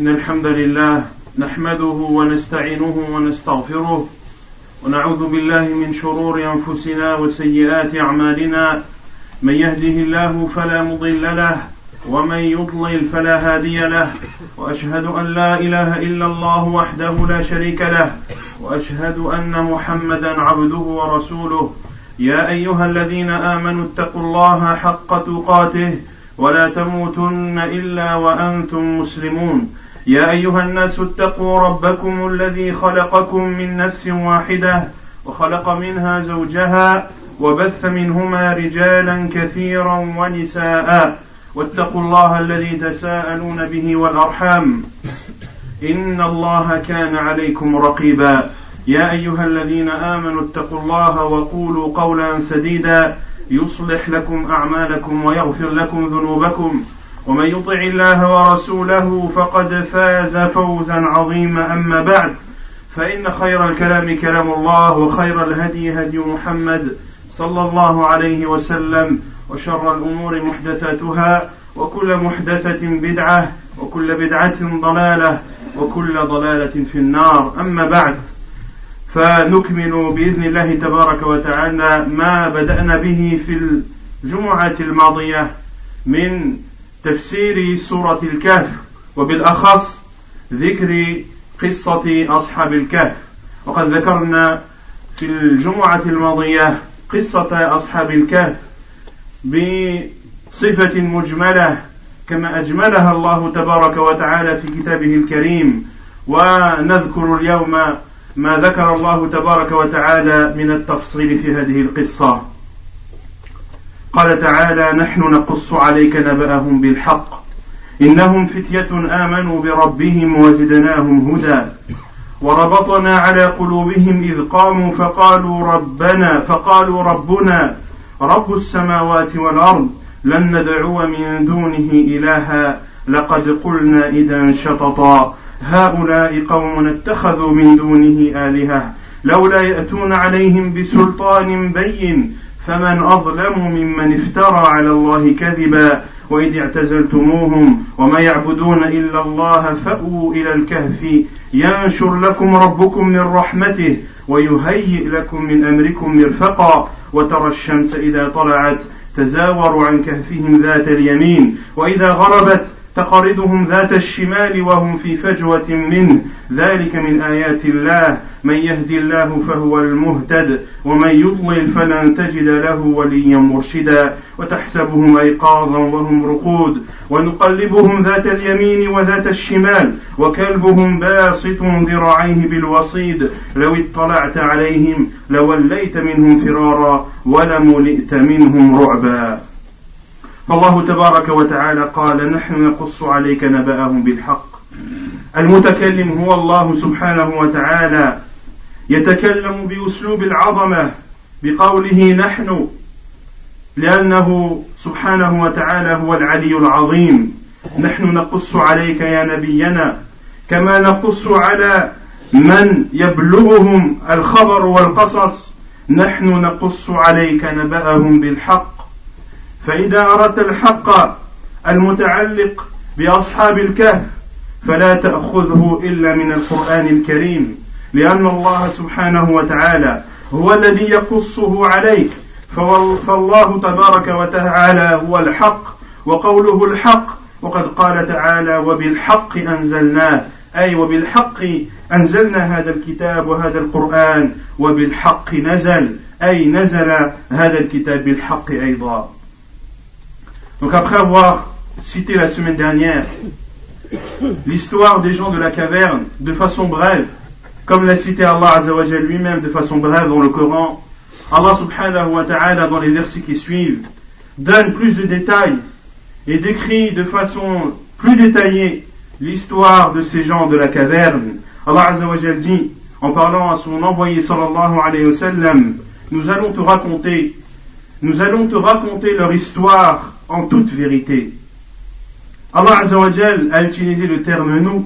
إن الحمد لله نحمده ونستعينه ونستغفره ونعوذ بالله من شرور أنفسنا وسيئات أعمالنا من يهده الله فلا مضل له ومن يضلل فلا هادي له وأشهد أن لا إله إلا الله وحده لا شريك له وأشهد أن محمدا عبده ورسوله يا أيها الذين آمنوا اتقوا الله حق تقاته ولا تموتن إلا وأنتم مسلمون يا أيها الناس اتقوا ربكم الذي خلقكم من نفس واحدة وخلق منها زوجها وبث منهما رجالا كثيرا ونساء واتقوا الله الذي تساءلون به والأرحام إن الله كان عليكم رقيبا يا أيها الذين آمنوا اتقوا الله وقولوا قولا سديدا يصلح لكم أعمالكم ويغفر لكم ذنوبكم ومن يطع الله ورسوله فقد فاز فوزا عظيما أما بعد فإن خير الكلام كلام الله وخير الهدي هدي محمد صلى الله عليه وسلم وشر الأمور محدثاتها وكل محدثة بدعة وكل بدعة ضلالة وكل ضلالة في النار أما بعد فنكمل بإذن الله تبارك وتعالى ما بدأنا به في الجمعة الماضية من تفسير سورة الكهف وبالأخص ذكر قصة أصحاب الكهف وقد ذكرنا في الجمعة الماضية قصة أصحاب الكهف بصفة مجملة كما أجملها الله تبارك وتعالى في كتابه الكريم ونذكر اليوم ما ذكر الله تبارك وتعالى من التفصيل في هذه القصة. قال تعالى نحن نقص عليك نبأهم بالحق إنهم فتية آمنوا بربهم وزدناهم هدى وربطنا على قلوبهم إذ قاموا فقالوا ربنا رب السماوات والأرض لن ندعو من دونه إلها لقد قلنا إذا شططا هؤلاء قوم اتخذوا من دونه آلهة لولا يأتون عليهم بسلطان بين فمن أظلم ممن افترى على الله كذبا وإذ اعتزلتموهم وما يعبدون إلا الله فأووا إلى الكهف ينشر لكم ربكم من رحمته ويهيئ لكم من أمركم مرفقا وترى الشمس إذا طلعت تزاور عن كهفهم ذات اليمين وإذا غربت تقرضهم ذات الشمال وهم في فجوة منه ذلك من آيات الله من يهدي الله فهو المهتد ومن يضلل فلن تجد له وليا مرشدا وتحسبهم أيقاظا وهم رقود ونقلبهم ذات اليمين وذات الشمال وكلبهم باسط ذراعيه بالوصيد لو اطلعت عليهم لوليت منهم فرارا ولملئت منهم رعبا. فالله تبارك وتعالى قال نحن نقص عليك نبأهم بالحق. المتكلم هو الله سبحانه وتعالى يتكلم بأسلوب العظمة بقوله نحن لأنه سبحانه وتعالى هو العلي العظيم. نحن نقص عليك يا نبينا كما نقص على من يبلغهم الخبر والقصص نحن نقص عليك نبأهم بالحق. فإذا أردت الحق المتعلق بأصحاب الكهف فلا تأخذه إلا من القرآن الكريم لأن الله سبحانه وتعالى هو الذي يقصه عليك فالله تبارك وتعالى هو الحق وقوله الحق وقد قال تعالى وبالحق أنزلناه أي وبالحق أنزلنا هذا الكتاب وهذا القرآن وبالحق نزل أي نزل هذا الكتاب بالحق أيضا. Donc après avoir cité la semaine dernière l'histoire des gens de la caverne de façon brève, comme l'a cité Allah Azza wa Jalla lui-même de façon brève dans le Coran, Allah subhanahu wa ta'ala dans les versets qui suivent donne plus de détails et décrit de façon plus détaillée l'histoire de ces gens de la caverne. Allah Azza wa Jalla dit en parlant à son envoyé sallallahu alayhi wa sallam, nous allons te raconter leur histoire en toute vérité. Allah Azza wa Jal a utilisé le terme nous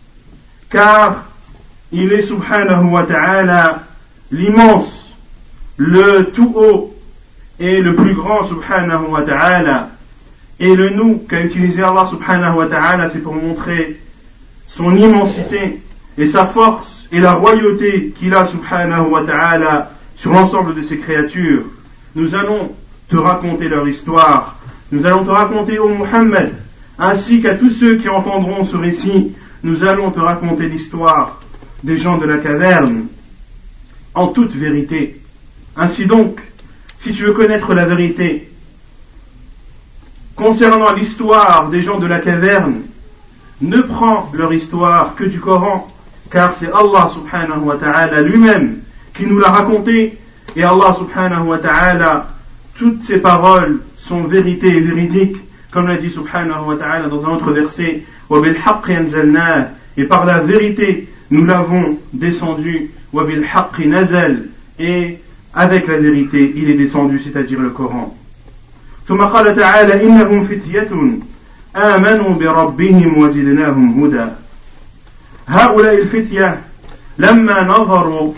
car il est subhanahu wa ta'ala l'immense, le tout haut et le plus grand subhanahu wa ta'ala. Et le nous qu'a utilisé Allah subhanahu wa ta'ala, c'est pour montrer son immensité et sa force et la royauté qu'il a subhanahu wa ta'ala sur l'ensemble de ses créatures. Nous allons te raconter leur histoire. Nous allons te raconter, ô Muhammad, ainsi qu'à tous ceux qui entendront ce récit, nous allons te raconter l'histoire des gens de la caverne en toute vérité. Ainsi donc, si tu veux connaître la vérité concernant l'histoire des gens de la caverne, ne prends leur histoire que du Coran, car c'est Allah subhanahu wa ta'ala lui-même qui nous l'a raconté, et Allah subhanahu wa ta'ala, toutes ses paroles sont vérité et véridiques, comme l'a dit subhanahu wa ta'ala dans un autre verset, وَبِالْحَقِّ أَنزَلْنَاهُ, et par la vérité nous l'avons descendu, وَبِالْحَقِّ نَزَلَ, et avec la vérité il est descendu, c'est-à-dire le Coran. ثم قال تعالى إنهم فتية آمنوا بربهم وزدناهم هدى. هؤلاء الفتية لما نظروا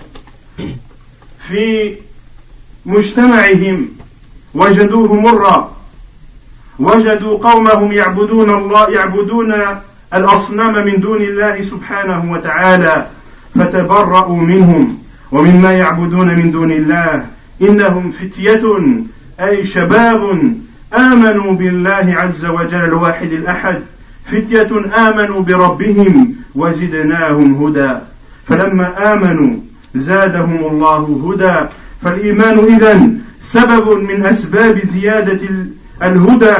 في مجتمعهم وجدوه مرا، وجدوا قومهم يعبدون الأصنام من دون الله سبحانه وتعالى، فتبرأوا منهم ومما يعبدون من دون الله. إنهم فتية أي شباب آمنوا بالله عز وجل الواحد الأحد، فتية آمنوا بربهم وزدناهم هدى. فلما آمنوا زادهم الله هدى. فالإيمان إذن سبب من أسباب زيادة الهدى.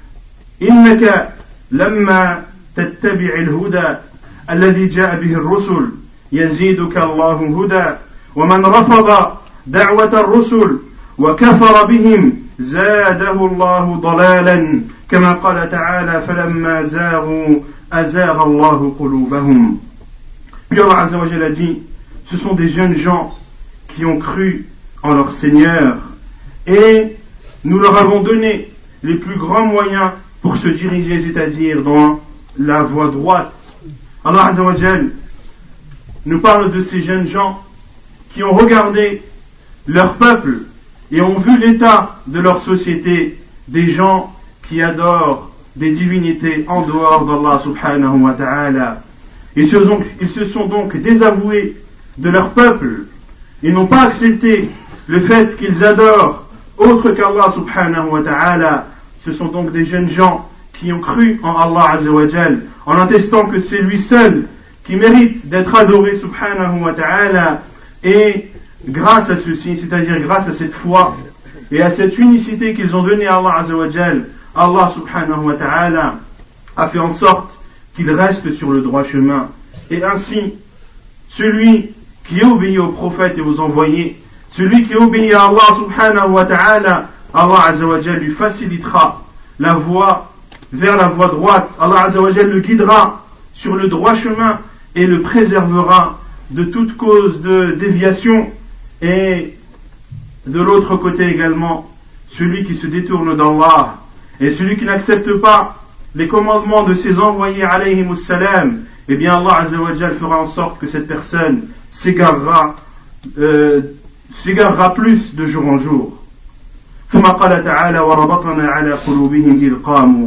إنك لما تتبع الهدى الذي جاء به الرسل يزيدك الله هدى، ومن رفض دعوة الرسل وكفر بهم زاده الله ضلالا، كما قال تعالى فلما زاغوا أزاغ الله قلوبهم. Puis Allah Azza wa Jalla a dit, ce sont des jeunes gens qui ont cru en leur Seigneur et nous leur avons donné les plus grands moyens pour se diriger, c'est-à-dire dans la voie droite. Allah Azza wa Jalla nous parle de ces jeunes gens qui ont regardé leur peuple et ont vu l'état de leur société, des gens qui adorent des divinités en dehors d'Allah subhanahu wa ta'ala. Ils se sont donc désavoués de leur peuple. Ils n'ont pas accepté le fait qu'ils adorent autre qu'Allah subhanahu wa ta'ala. Ce sont donc des jeunes gens qui ont cru en Allah azza wa jal, en attestant que c'est lui seul qui mérite d'être adoré subhanahu wa ta'ala, et grâce à ceci, c'est-à-dire grâce à cette foi et à cette unicité qu'ils ont donnée à Allah azza wa jal, Allah subhanahu wa ta'ala a fait en sorte qu'ils restent sur le droit chemin. Et ainsi, celui qui obéit aux prophètes et aux envoyés, celui qui obéit à Allah subhanahu wa ta'ala, Allah azza wa jal lui facilitera la voie vers la voie droite. Allah azza wa jal le guidera sur le droit chemin et le préservera de toute cause de déviation. Et de l'autre côté également, celui qui se détourne d'Allah et celui qui n'accepte pas les commandements de ses envoyés alayhimus salam, eh bien Allah azza wa jal fera en sorte que cette personne s'égarera plus de jour en jour. ثم قال تعالى وربطنا على قلوبهم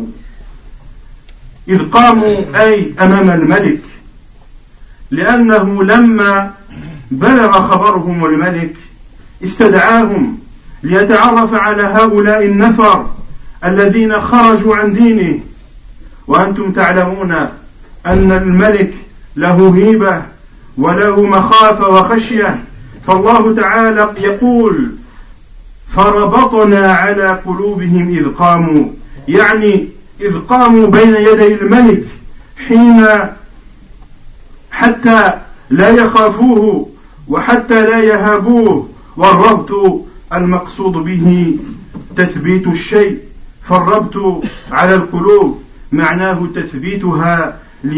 إذ قاموا أي أمام الملك، لأنه لما بلغ خبرهم الملك استدعاهم ليتعرف على هؤلاء النفر الذين خرجوا عن دينه. وأنتم تعلمون أن الملك له هيبة وله مخافة وخشية، فالله تعالى يقول فربطنا على قلوبهم إذ قاموا، يعني إذ قاموا بين يدي الملك حين حتى لا يخافوه وحتى لا يهابوه. والربط المقصود به تثبيت الشيء، فالربط على القلوب معناه تثبيتها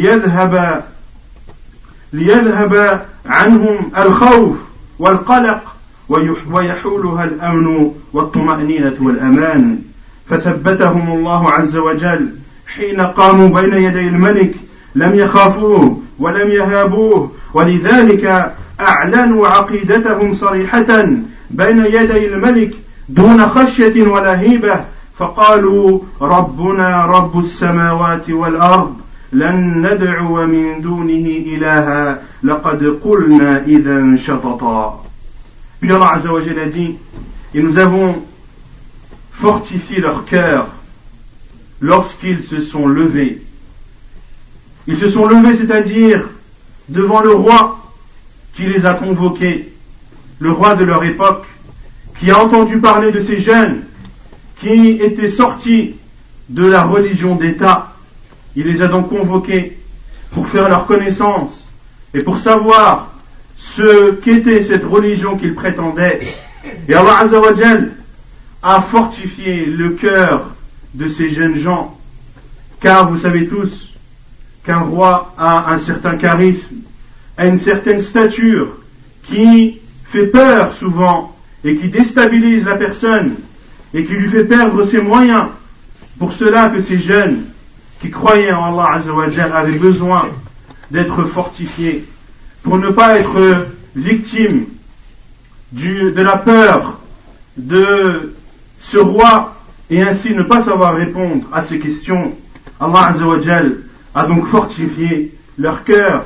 ليذهب عنهم الخوف والقلق ويحولها الأمن والطمأنينة والأمان. فثبتهم الله عز وجل حين قاموا بين يدي الملك، لم يخافوه ولم يهابوه، ولذلك أعلنوا عقيدتهم صريحة بين يدي الملك دون خشية ولا هيبة، فقالوا ربنا رب السماوات والأرض لن ندعو من دونه إلها لقد قلنا إذا شططا. Puis Allah Azza wa Jalla a dit, et nous avons fortifié leur cœur lorsqu'ils se sont levés. Ils se sont levés, c'est-à-dire devant le roi qui les a convoqués, le roi de leur époque, qui a entendu parler de ces jeunes qui étaient sortis de la religion d'État. Il les a donc convoqués pour faire leur connaissance et pour savoir ce qu'était cette religion qu'ils prétendaient. Et Allah Azza wa Jal a fortifié le cœur de ces jeunes gens, car vous savez tous qu'un roi a un certain charisme, a une certaine stature qui fait peur souvent et qui déstabilise la personne et qui lui fait perdre ses moyens. Pour cela que ces jeunes qui croyaient en Allah Azza wa Jal avaient besoin d'être fortifiés pour ne pas être victimes de la peur de ce roi et ainsi ne pas savoir répondre à ces questions. Allah Azza wa Jal a donc fortifié leur cœur.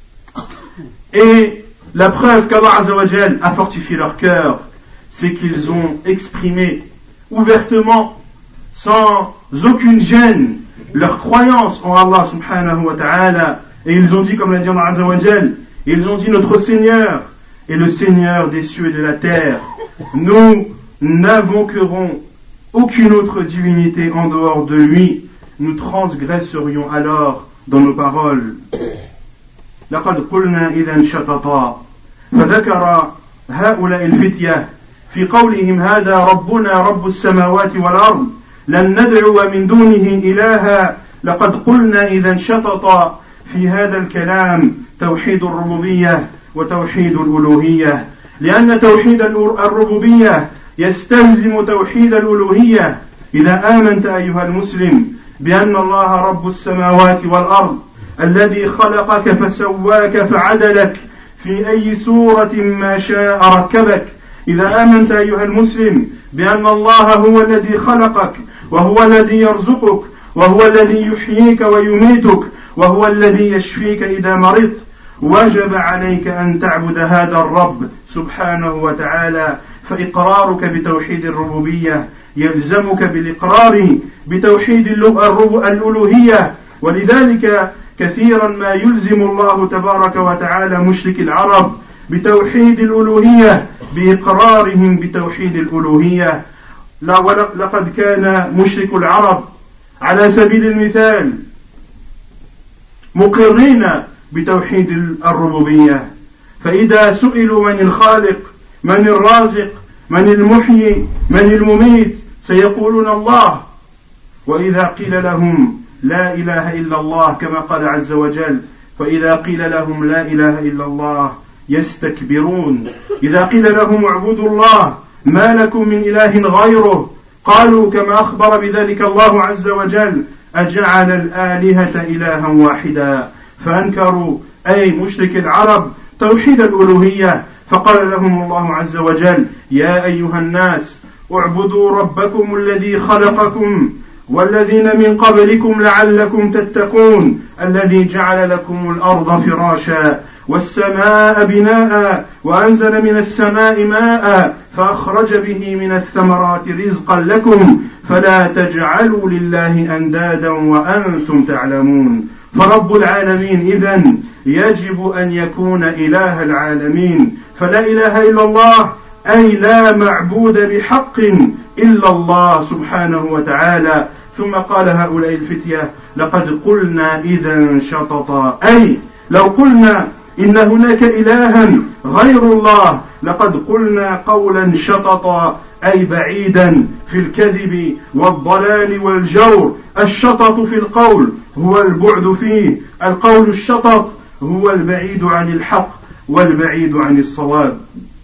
Et la preuve qu'Allah Azza wa Jal a fortifié leur cœur, c'est qu'ils ont exprimé ouvertement, sans aucune gêne, leur croyance en Allah subhanahu wa ta'ala. Et ils ont dit, comme l'a dit Allah Azza wa Jal, ils ont dit, notre Seigneur est le Seigneur des cieux et de la terre. Nous n'invoquerons aucune autre divinité en dehors de lui. Nous transgresserions alors dans nos paroles. لقد قلنا إذا شططا. فذكر هؤلاء الفتية في قولهم هذا ربنا رب السماوات والأرض لن ندعو من دونه إلها لقد قلنا إذا شططا. في هذا الكلام توحيد الربوبية وتوحيد الألوهية، لأن توحيد الربوبية يستلزم توحيد الألوهية. إذا آمنت أيها المسلم بأن الله رب السماوات والأرض الذي خلقك فسواك فعدلك في أي صورة ما شاء ركبك، إذا آمنت أيها المسلم بأن الله هو الذي خلقك وهو الذي يرزقك وهو الذي يحييك ويميتك وهو الذي يشفيك إذا مرضت، وجب عليك أن تعبد هذا الرب سبحانه وتعالى. فإقرارك بتوحيد الربوبية يلزمك بالإقرار بتوحيد الألوهية. ولذلك كثيرا ما يلزم الله تبارك وتعالى مشرك العرب بتوحيد الألوهية بإقرارهم بتوحيد الألوهية. لقد كان مشرك العرب على سبيل المثال مقرين بتوحيد الربوبية، فإذا سئلوا من الخالق من الرازق من المحيي من المميت سيقولون الله، وإذا قيل لهم لا إله إلا الله كما قال عز وجل فإذا قيل لهم لا إله إلا الله يستكبرون. إذا قيل لهم اعبدوا الله ما لكم من إله غيره قالوا كما أخبر بذلك الله عز وجل أجعل الآلهة إلها واحدا. فأنكروا أي مشرك العرب توحيد الألوهية، فقال لهم الله عز وجل يا أيها الناس اعبدوا ربكم الذي خلقكم والذين من قبلكم لعلكم تتقون الذي جعل لكم الأرض فراشا والسماء بناء وأنزل من السماء ماء فأخرج به من الثمرات رزقا لكم فلا تجعلوا لله أندادا وأنتم تعلمون. فرب العالمين إذن يجب أن يكون إله العالمين، فلا إله إلا الله أي لا معبود بحق إلا الله سبحانه وتعالى. ثم قال هؤلاء الفتية لقد قلنا إذا شططا، أي لو قلنا إن هناك إلها غير الله لقد قلنا قولا شططا، أي بعيدا في الكذب والضلال والجور. الشطط في القول هو البعد فيه، القول الشطط هو البعيد عن الحق والبعيد عن الصواب.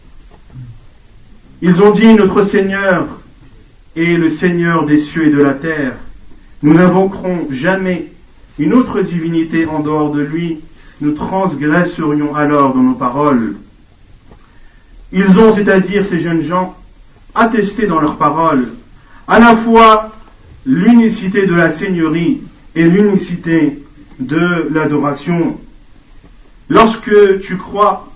Ils ont dit notre Seigneur est le Seigneur des cieux et de la terre. Nous n'invoquerons jamais une autre divinité en dehors de lui. Nous transgresserions alors dans nos paroles. Ils ont, c'est-à-dire ces jeunes gens, attesté dans leurs paroles à la fois l'unicité de la Seigneurie et l'unicité de l'adoration. Lorsque tu crois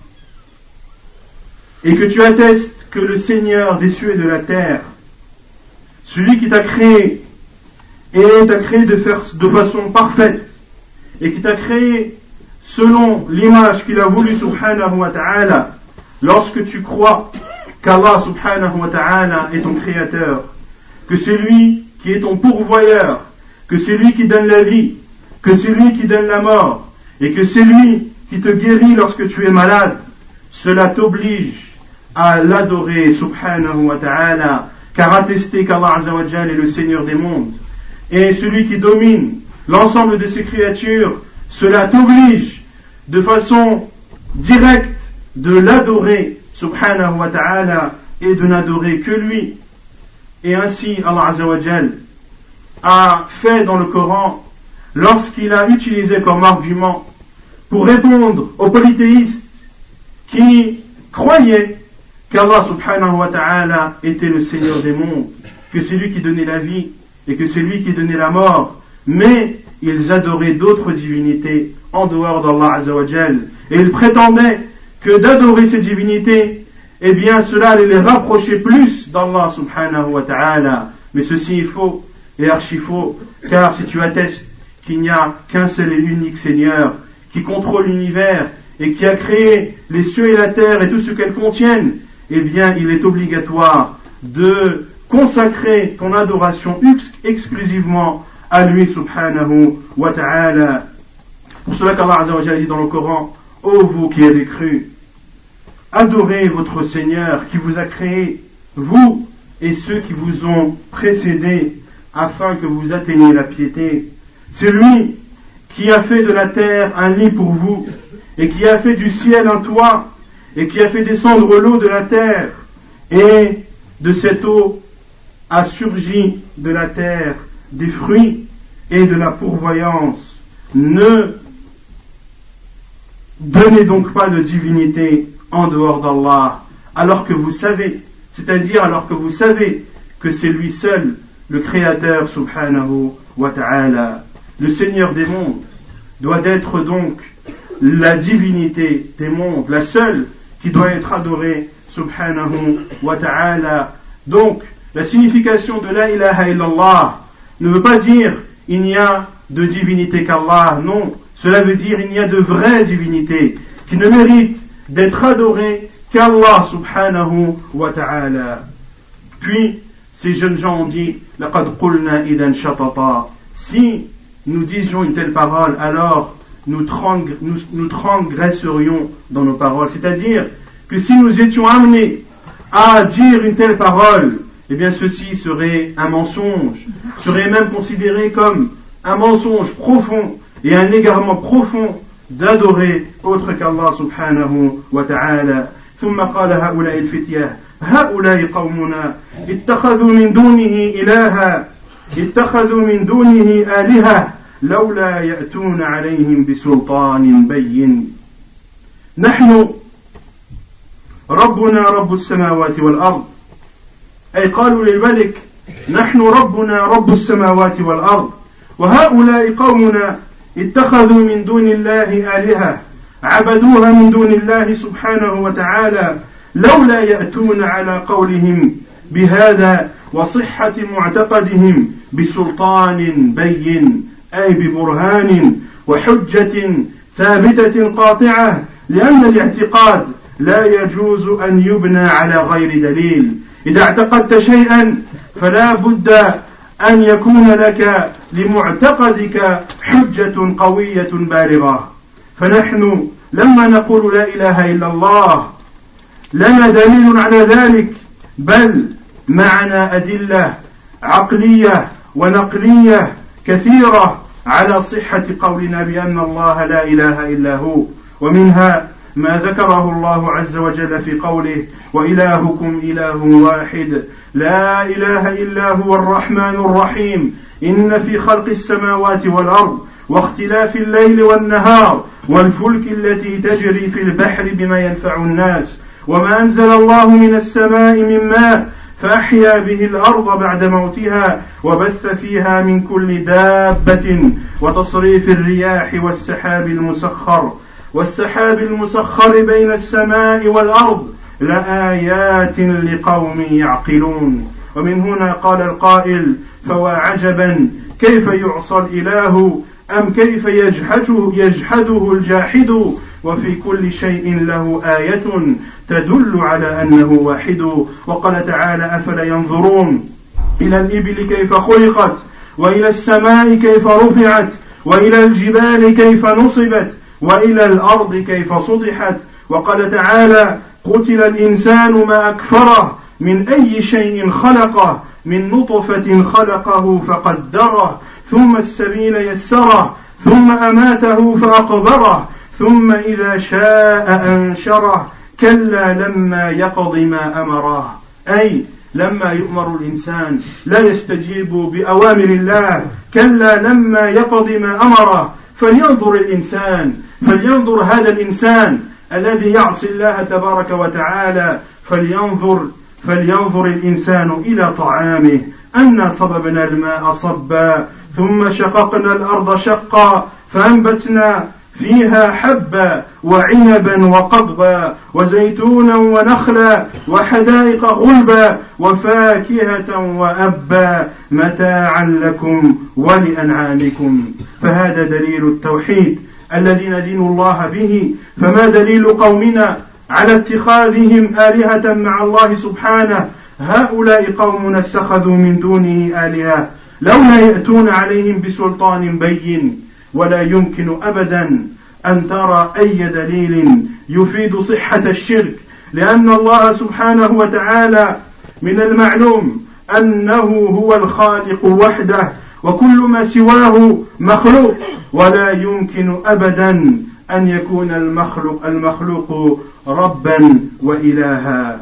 et que tu attestes que le Seigneur des cieux et de la terre, celui qui t'a créé et t'a créé de façon parfaite et qui t'a créé selon l'image qu'il a voulu subhanahu wa ta'ala, lorsque tu crois qu'Allah subhanahu wa ta'ala est ton créateur, que c'est lui qui est ton pourvoyeur, que c'est lui qui donne la vie, que c'est lui qui donne la mort, et que c'est lui qui te guérit lorsque tu es malade, cela t'oblige à l'adorer subhanahu wa ta'ala, car attester qu'Allah azza wa jal est le Seigneur des mondes, et celui qui domine l'ensemble de ses créatures, cela t'oblige de façon directe de l'adorer subhanahu wa ta'ala et de n'adorer que lui. Et ainsi Allah azza wa jal a fait dans le Coran lorsqu'il a utilisé comme argument pour répondre aux polythéistes qui croyaient qu'Allah subhanahu wa ta'ala était le Seigneur des mondes, que c'est lui qui donnait la vie et que c'est lui qui donnait la mort, mais ils adoraient d'autres divinités en dehors d'Allah azza wa jal, et ils prétendaient que d'adorer ces divinités, eh bien cela allait les rapprocher plus d'Allah subhanahu wa ta'ala. Mais ceci est faux et archi faux, car si tu attestes qu'il n'y a qu'un seul et unique Seigneur qui contrôle l'univers et qui a créé les cieux et la terre et tout ce qu'elles contiennent, eh bien il est obligatoire de consacrer ton adoration exclusivement à lui subhanahu wa ta'ala. Pour cela qu'Allah azza wa jalla dit dans le Coran: ô vous qui avez cru, adorez votre Seigneur qui vous a créé, vous et ceux qui vous ont précédés, afin que vous atteigniez la piété. C'est lui qui a fait de la terre un lit pour vous, et qui a fait du ciel un toit, et qui a fait descendre l'eau de la terre, et de cette eau a surgi de la terre des fruits et de la pourvoyance. Ne donnez donc pas de divinité en dehors d'Allah, alors que vous savez, c'est-à-dire alors que vous savez que c'est lui seul, le Créateur subhanahu wa ta'ala. Le Seigneur des mondes doit être donc la divinité des mondes, la seule qui doit être adorée subhanahu wa ta'ala. Donc, la signification de la ilaha illallah ne veut pas dire il n'y a de divinité qu'Allah, non. Cela veut dire il n'y a de vraies divinités qui ne méritent d'être adorées qu'Allah subhanahu wa ta'ala. Puis, ces jeunes gens ont dit laqad qulna idan shatata. Si nous disions une telle parole, alors nous transgresserions dans nos paroles. C'est-à-dire que si nous étions amenés à dire une telle parole, eh bien ceci serait un mensonge, serait même considéré comme un mensonge profond et un égarement profond d'adorer autre qu'Allah subhanahu wa ta'ala. ثم قال هؤلاء الفتية هؤلاء قومنا اتخذوا من دونه آلهة لولا يأتون عليهم بسلطان بين نحن ربنا رب السماوات والأرض. أي قالوا للملك نحن ربنا رب السماوات والأرض وهؤلاء قومنا اتخذوا من دون الله آلهة عبدوها من دون الله سبحانه وتعالى لولا يأتون على قولهم بهذا وصحة معتقدهم بسلطان بين أي ببرهان وحجة ثابتة قاطعة لأن الاعتقاد لا يجوز أن يبنى على غير دليل. إذا اعتقدت شيئا فلا بد أن يكون لك لمعتقدك حجة قوية بالغة. فنحن لما نقول لا إله إلا الله لنا دليل على ذلك، بل معنا أدلة عقلية ونقلية كثيرة على صحة قولنا بأن الله لا إله إلا هو، ومنها ما ذكره الله عز وجل في قوله وإلهكم إله واحد لا إله إلا هو الرحمن الرحيم إن في خلق السماوات والأرض واختلاف الليل والنهار والفلك التي تجري في البحر بما ينفع الناس وما أنزل الله من السماء من ماء فأحيا به الأرض بعد موتها وبث فيها من كل دابة وتصريف الرياح والسحاب المسخر بين السماء والأرض لآيات لقوم يعقلون. ومن هنا قال القائل: فواعجبا كيف يعصى الإله أم كيف يجحده الجاحد وفي كل شيء له آية تدل على أنه واحد. وقال تعالى: أفلا ينظرون إلى الإبل كيف خلقت وإلى السماء كيف رفعت وإلى الجبال كيف نصبت وإلى الأرض كيف سطحت. وقال تعالى: قتل الإنسان ما أكفره من أي شيء خلقه من نطفة خلقه فقدره ثم السبيل يسره ثم أماته فأقبره ثم إذا شاء أنشره كلا لما يقض ما أمره. أي لما يؤمر الإنسان لا يستجيب بأوامر الله. كلا لما يقض ما أمره. فلينظر هذا الإنسان الذي يعصي الله تبارك وتعالى، فلينظر الإنسان إلى طعامه أنا صببنا الماء صبا ثم شققنا الأرض شقا فأنبتنا فيها حبا وعنبا وقضبا وزيتونا ونخلا وحدائق غلبا وفاكهة وأبا متاعا لكم ولأنعامكم. فهذا دليل التوحيد الذي ندين الله به. فما دليل قومنا على اتخاذهم آلهة مع الله سبحانه؟ هؤلاء قوم اتخذوا من دونه آلهة لولا يأتون عليهم بسلطان بين ولا يمكن أبدا أن ترى أي دليل يفيد صحة الشرك، لأن الله سبحانه وتعالى من المعلوم أنه هو الخالق وحده وكل ما سواه مخلوق، ولا يمكن أبدا أن يكون المخلوق ربا وإلها.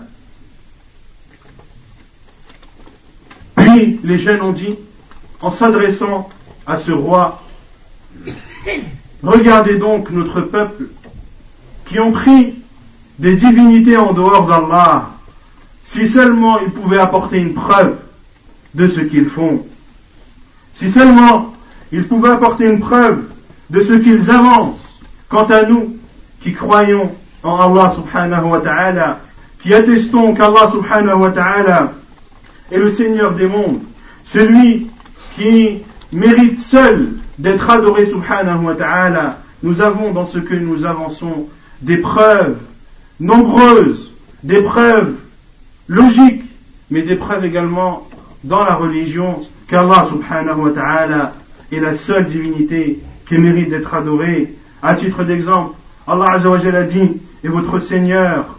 Puis les jeunes ont dit, en s'adressant à ce roi: regardez donc notre peuple qui ont pris des divinités en dehors d'Allah. Si seulement ils pouvaient apporter une preuve de ce qu'ils font, si seulement ils pouvaient apporter une preuve de ce qu'ils avancent. Quant à nous qui croyons en Allah subhanahu wa ta'ala, qui attestons qu'Allah subhanahu wa ta'ala est le Seigneur des mondes, celui qui mérite seul d'être adoré subhanahu wa ta'ala, nous avons dans ce que nous avançons des preuves nombreuses, des preuves logiques, mais des preuves également dans la religion qu'Allah subhanahu wa ta'ala est la seule divinité qui mérite d'être adorée. À titre d'exemple, Allah azza wa jalla a dit: et votre Seigneur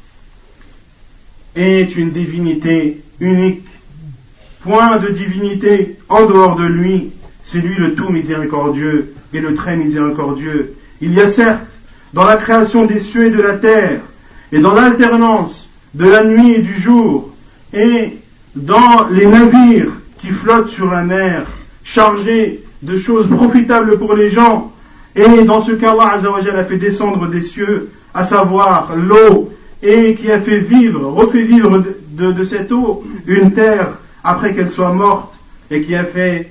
est une divinité unique, point de divinité en dehors de lui, c'est lui le tout miséricordieux et le très miséricordieux. Il y a certes dans la création des cieux et de la terre, et dans l'alternance de la nuit et du jour, et dans les navires qui flottent sur la mer, chargés de choses profitables pour les gens, et dans ce qu'Allah azza wa jalla a fait descendre des cieux, à savoir l'eau, et qui a fait refait vivre de cette eau une terre après qu'elle soit morte, et qui a fait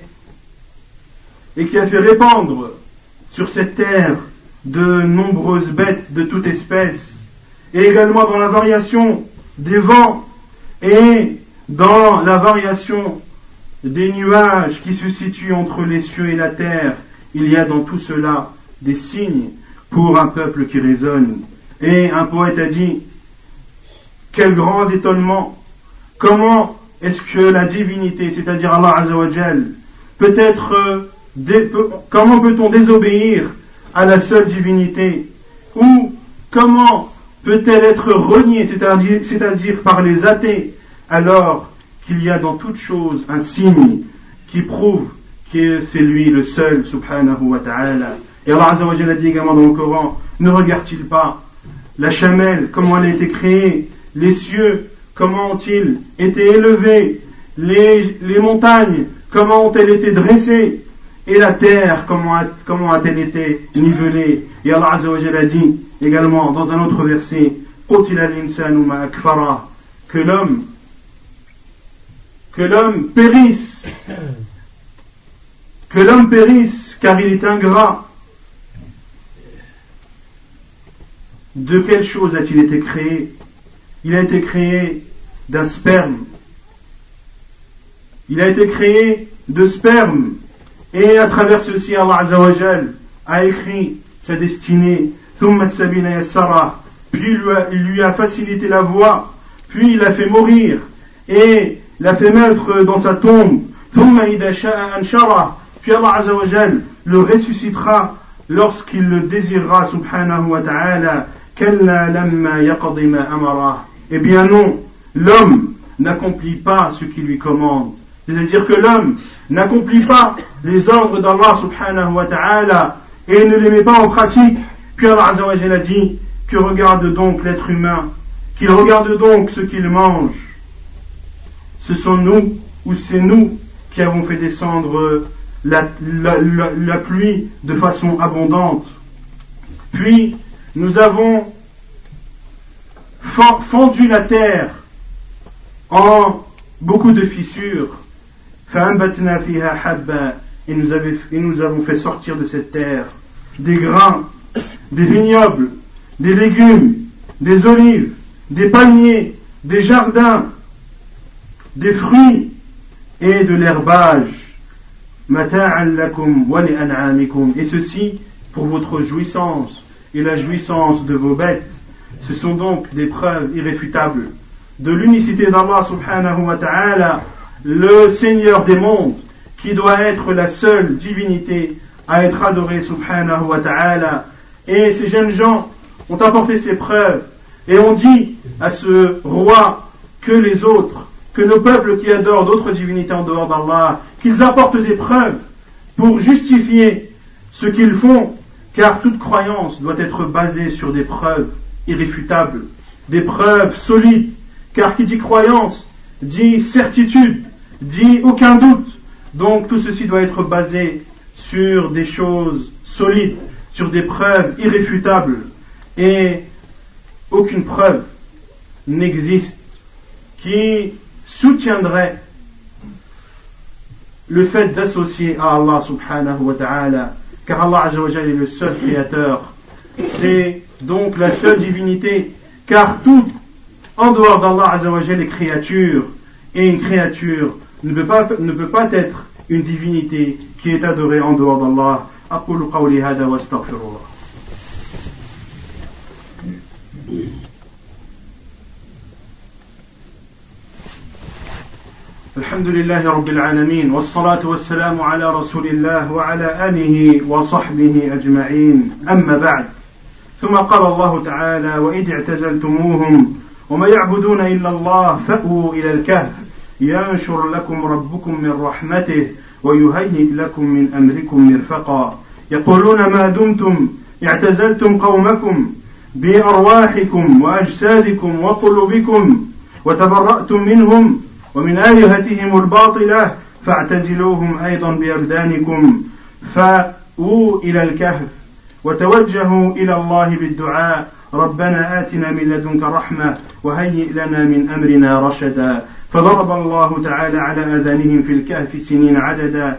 répandre sur cette terre de nombreuses bêtes de toute espèce, et également dans la variation des vents et dans la variation des nuages qui se situent entre les cieux et la terre. Il y a dans tout cela des signes pour un peuple qui raisonne. Et un poète a dit: quel grand étonnement! Comment est-ce que la divinité, c'est-à-dire Allah Azza wa Jal, comment peut-on désobéir à la seule divinité? Ou comment peut-elle être reniée, c'est-à-dire par les athées, alors qu'il y a dans toute chose un signe qui prouve que c'est lui le seul, subhanahu wa ta'ala. Et Allah Azza wa Jalla dit également dans le Coran: ne regarde-t-il pas la chamelle, comment elle a été créée, les cieux, comment ont-ils été élevés, les montagnes, comment ont-elles été dressées, et la terre, comment a-t-elle été nivelée. Et Allah Azza wa Jalla dit également dans un autre verset: qutila al-insanu ma akfara, que l'homme que l'homme périsse, car il est ingrat. De quelle chose a-t-il été créé? Il a été créé d'un sperme. Il a été créé de sperme. Et à travers ceci, Allah Azza wa Jal a écrit sa destinée. Puis il lui a facilité la voie. Puis il l'a fait mourir. Et l'a fait mettre dans sa tombe. Puis Allah Azza wa Jal le ressuscitera lorsqu'il le désirera, subhanahu wa ta'ala. Eh bien non, l'homme n'accomplit pas ce qu'il lui commande. C'est-à-dire que l'homme n'accomplit pas les ordres d'Allah subhanahu wa ta'ala et ne les met pas en pratique. Puis Allah Azza wa Jalla a dit que regarde donc l'être humain, qu'il regarde donc ce qu'il mange. Ce sont nous ou c'est nous qui avons fait descendre la pluie de façon abondante. Puis nous avons fendu la terre en beaucoup de fissures. Et nous avons fait sortir de cette terre des grains, des vignobles, des légumes, des olives, des palmiers, des jardins, des fruits et de l'herbage. Et ceci pour votre jouissance et la jouissance de vos bêtes. Ce sont donc des preuves irréfutables de l'unicité d'Allah subhanahu wa ta'ala, le Seigneur des mondes, qui doit être la seule divinité à être adorée subhanahu wa ta'ala. Et ces jeunes gens ont apporté ces preuves et ont dit à ce roi que les autres, que nos peuples qui adorent d'autres divinités en dehors d'Allah, qu'ils apportent des preuves pour justifier ce qu'ils font, car toute croyance doit être basée sur des preuves irréfutables, des preuves solides, car qui dit croyance dit certitude, dit aucun doute. Donc tout ceci doit être basé sur des choses solides, sur des preuves irréfutables, et aucune preuve n'existe qui soutiendrait le fait d'associer à Allah subhanahu wa ta'ala, car Allah Azza wa Jalla est le seul créateur, c'est donc la seule divinité, car tout en dehors d'Allah Azza wa Jalla est créature, et une créature ne peut pas être une divinité qui est adorée en dehors d'Allah. أقول قولي هذا واستغفر الله. الحمد لله رب العالمين والصلاة والسلام على رسول الله وعلى آله وصحبه أجمعين. أما بعد، ثم قال الله تعالى: وإذ اعتزلتموهم وما يعبدون إلا الله فأووا إلى الكهف ينشر لكم ربكم من رحمته ويهيئ لكم من أمركم مرفقا. يقولون ما دمتم اعتزلتم قومكم بأرواحكم وأجسادكم وقلوبكم وتبرأتم منهم ومن آلهتهم الباطلة فاعتزلوهم أيضا بأبدانكم فأووا إلى الكهف وتوجهوا إلى الله بالدعاء: ربنا آتنا من لدنك رحمة وهيئ لنا من أمرنا رشدا. فضرب الله تعالى على آذانهم في الكهف سنين عددا،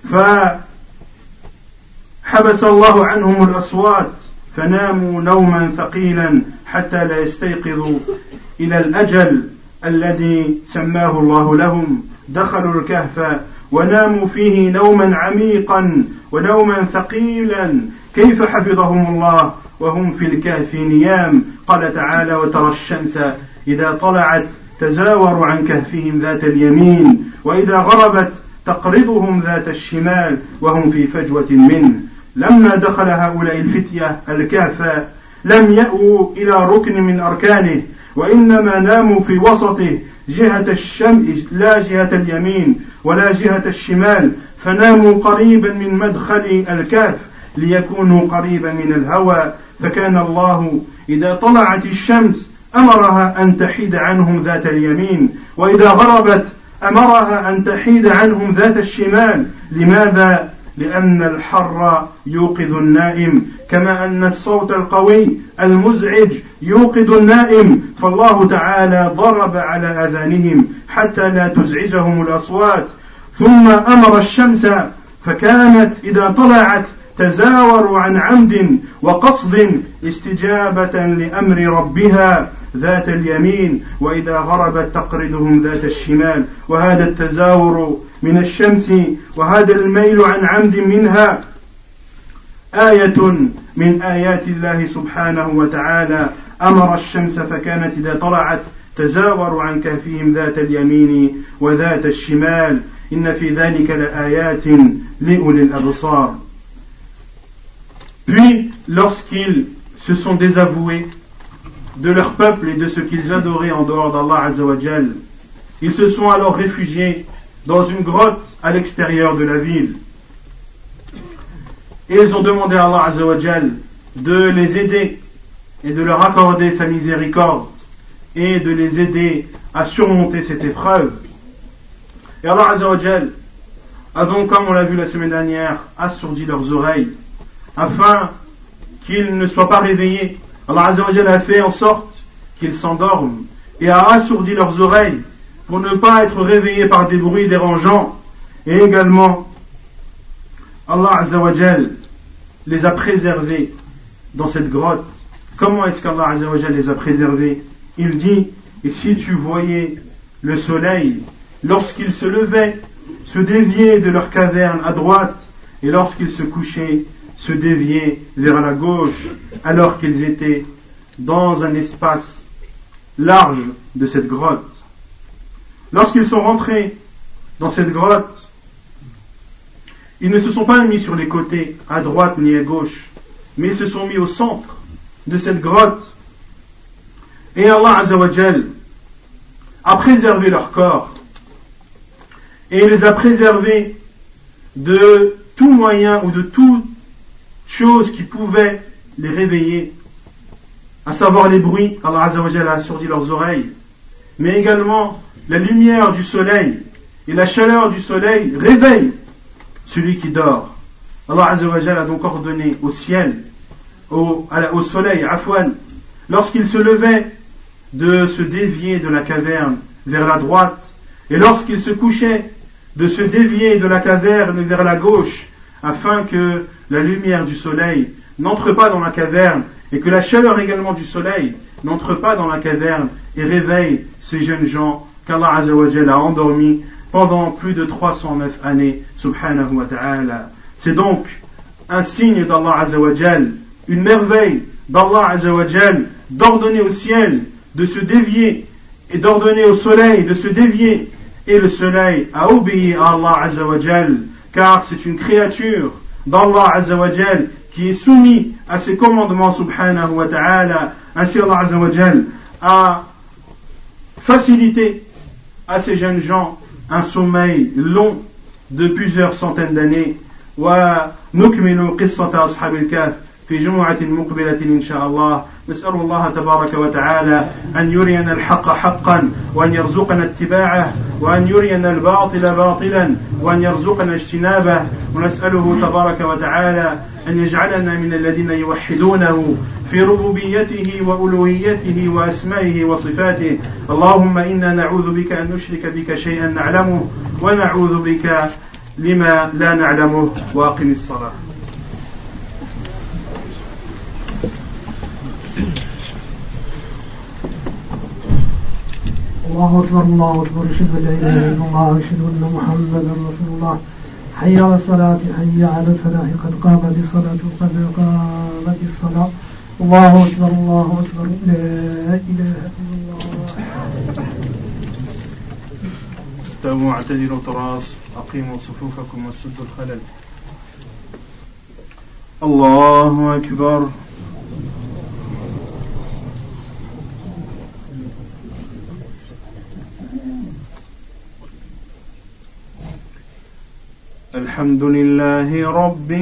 فحبس الله عنهم الأصوات فناموا نوما ثقيلا حتى لا يستيقظوا إلى الأجل الذي سماه الله لهم. دخلوا الكهف وناموا فيه نوما عميقا ونوما ثقيلا. كيف حفظهم الله وهم في الكهف نيام؟ قال تعالى: وترى الشمس إذا طلعت تزاور عن كهفهم ذات اليمين وإذا غربت تقرضهم ذات الشمال وهم في فجوة منه. لما دخل هؤلاء الفتية الكهف لم يأووا إلى ركن من أركانه، وإنما ناموا في وسطه جهة الشمس، لا جهة اليمين ولا جهة الشمال، فناموا قريبا من مدخل الكهف ليكونوا قريبا من الهواء. فكان الله إذا طلعت الشمس أمرها أن تحيد عنهم ذات اليمين، وإذا غربت أمرها أن تحيد عنهم ذات الشمال. لماذا؟ لأن الحر يوقظ النائم كما أن الصوت القوي المزعج يوقظ النائم فالله تعالى ضرب على آذانهم حتى لا تزعجهم الأصوات ثم أمر الشمس فكانت إذا طلعت تزاور عن عمد وقصد استجابة لأمر ربها ذات اليمين وإذا غربت تقرضهم ذات الشمال وهذا التزاور من الشمس وهذا الميل عن عمد منها آية من آيات الله سبحانه وتعالى أمر الشمس فكانت إذا طلعت تزاور عن كهفهم ذات اليمين وذات الشمال إن في ذلك لآيات لأولي الأبصار. Puis, lorsqu'ils se sont désavoués de leur peuple et de ce qu'ils adoraient en dehors d'Allah Azza wa Jal, ils se sont alors réfugiés dans une grotte à l'extérieur de la ville. Et ils ont demandé à Allah Azza wa Jal de les aider et de leur accorder sa miséricorde et de les aider à surmonter cette épreuve. Et Allah Azza wa Jal a donc, comme on l'a vu la semaine dernière, assourdi leurs oreilles afin qu'ils ne soient pas réveillés. Allah Azza wa Jal a fait en sorte qu'ils s'endorment et a assourdi leurs oreilles pour ne pas être réveillés par des bruits dérangeants. Et également, Allah Azza wa Jal les a préservés dans cette grotte. Comment est-ce qu'Allah Azza wa Jal les a préservés? Il dit, et si tu voyais le soleil, lorsqu'il se levait, se déviait de leur caverne à droite, et lorsqu'il se couchait, se déviait vers la gauche, alors qu'ils étaient dans un espace large de cette grotte. Lorsqu'ils sont rentrés dans cette grotte, ils ne se sont pas mis sur les côtés, à droite ni à gauche, mais ils se sont mis au centre de cette grotte. Et Allah Azza wa Jal a préservé leur corps et il les a préservés de tout moyen ou de toute chose qui pouvait les réveiller, à savoir les bruits. Allah Azza wa Jal a assourdi leurs oreilles, mais également la lumière du soleil et la chaleur du soleil réveillent celui qui dort. Allah Azza wa Jal a donc ordonné au ciel, au soleil, afwan, lorsqu'il se levait, de se dévier de la caverne vers la droite, et lorsqu'il se couchait, de se dévier de la caverne vers la gauche, afin que la lumière du soleil n'entre pas dans la caverne, et que la chaleur également du soleil n'entre pas dans la caverne, et réveille ces jeunes gens qu'Allah Azza wa Jal a endormis pendant plus de 309 années, subhanahu wa ta'ala. C'est donc un signe d'Allah Azza wa Jal, une merveille d'Allah Azza wa Jal, d'ordonner au ciel de se dévier et d'ordonner au soleil de se dévier, et le soleil a obéi à Allah Azza wa Jal, car c'est une créature d'Allah Azza wa Jal qui est soumis à ses commandements subhanahu wa ta'ala. Ainsi Allah Azza wa Jal a facilité à ces jeunes gens un sommeil long de plusieurs centaines d'années. ونكمل قصة أصحاب الكهف في جمعة مقبلة إن شاء الله. نسأل الله تبارك وتعالى أن يرينا الحق حقا وأن يرزقنا اتباعه وأن يرينا الباطل باطلا وأن يرزقنا اجتنابه. ونسأله تبارك وتعالى أن يجعلنا من الذين يوحدونه في ربوبيته وألوهيته وأسمائه وصفاته. اللهم إنا نعوذ بك أن نشرك بك شيئا نعلمه ونعوذ بك لما لا نعلمه. وأقم الصلاة. الله أكبر الله أكبر أشهد أن لا إله إلا الله أشهد أن محمدا رسول الله. حي على الصلاة حي على الفلاح قد قامت الصلاة قد قامت الصلاة. الله أكبر الله أكبر لا إله إلا الله. استووا واعتدلوا تراص أقيموا صفوفكم وسدوا الخلل. الله أكبر. الحمد لله رب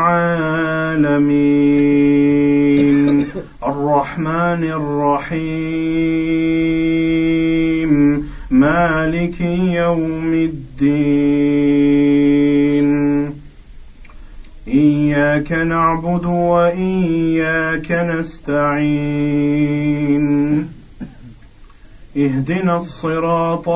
العالمين الرحمن الرحيم مالك يوم الدين إياك نعبد وإياك نستعين اهدنا الصراط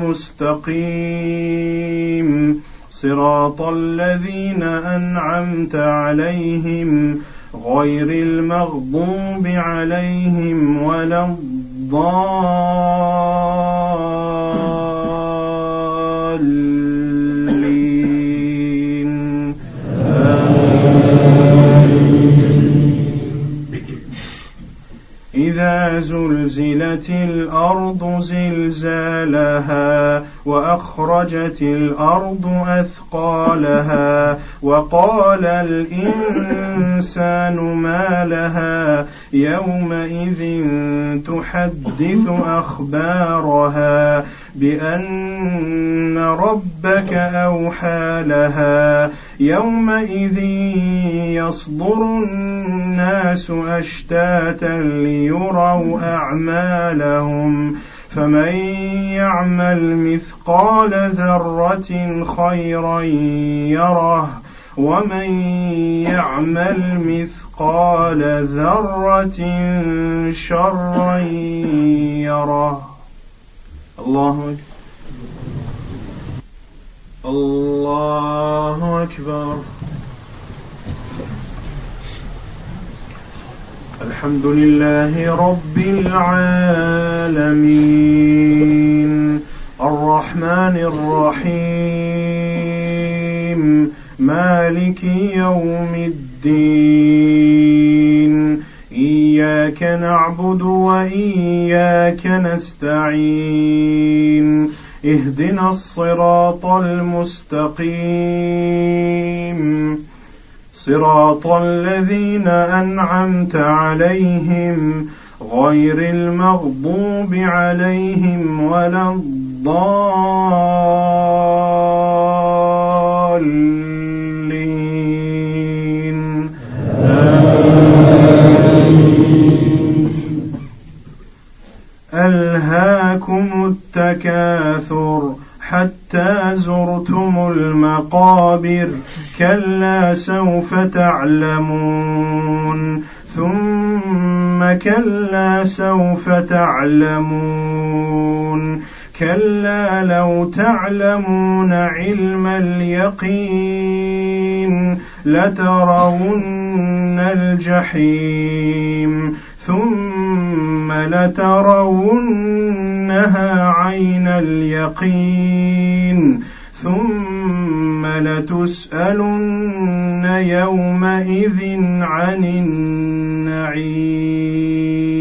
المستقيم صراط الذين أنعمت عليهم غير المغضوب عليهم ولا الضالين إذا زلزلت الأرض زلزالها وأخرجت الأرض أثقالها وقال الإنسان ما لها يومئذ تحدث أخبارها بأن ربك أوحى لها يومئذ يصدر الناس أشتاتا ليروا أعمالهم فمن يعمل مثقال ذرة خيرا يره ومن يعمل مثقال ذرة شرا يره. الله أكبر. الحمد لله رب العالمين الرحمن الرحيم مالك يوم الدين إياك نعبد وإياك نستعين اهدنا الصراط المستقيم صراط الذين أنعمت عليهم غير المغضوب عليهم ولا الضالين ألهاكم التكاثر حتى زرتم المقابر كلا سوف تعلمون ثم كلا سوف تعلمون كلا لو تعلمون علم اليقين لترون الجحيم ثم لترونها عين اليقين ثم لتسألن يومئذ عن النعيم.